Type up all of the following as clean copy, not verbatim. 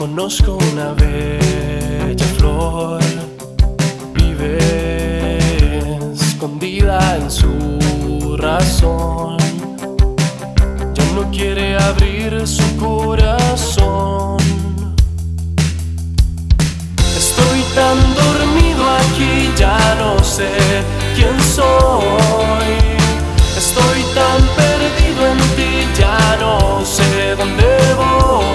Conozco una bella flor, vive escondida en su razón. Ya no quiere abrir su corazón. Estoy tan dormido aquí, ya no sé quién soy. Estoy tan perdido en ti, ya no sé dónde voy.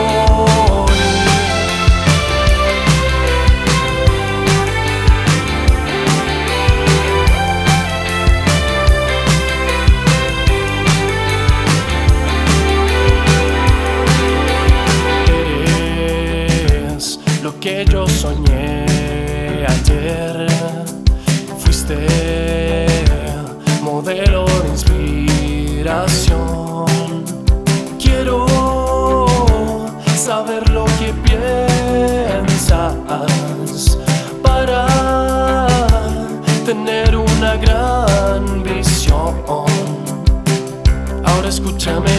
Eres lo que yo soñé ayer. Fuiste modelo de inspiración. Quiero saber lo que piensas para tener una gran visión. Ahora escúchame